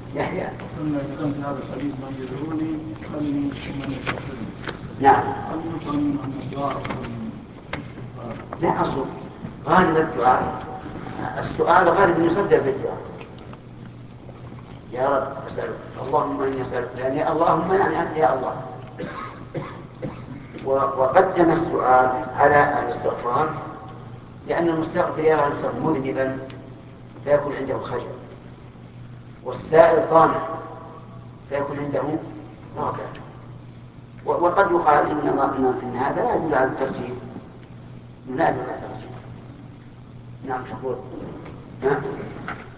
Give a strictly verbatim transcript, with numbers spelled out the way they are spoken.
يحيى. ثم ذكرت هذا الحديث من يدعوني فليؤمن يستغفرني. نعم. هل يفهم أن الدعاء لا، أصل غالب الدعاء السؤال غالب يصدر بالدعاء. يا رب أسألك، اللهم إني أسألك، يعني اللهم يعني أنت يا الله. وقدم السؤال على الاستغفار لأن المستغفر يرى نفسه مذنبا فيكون عنده خجل، والسائل طامع فيكون عنده رغبة. وقد يقال إن الله إن هذا لا يدل على الترتيب، لا يدل على الترتيب. نعم شكور. نعم.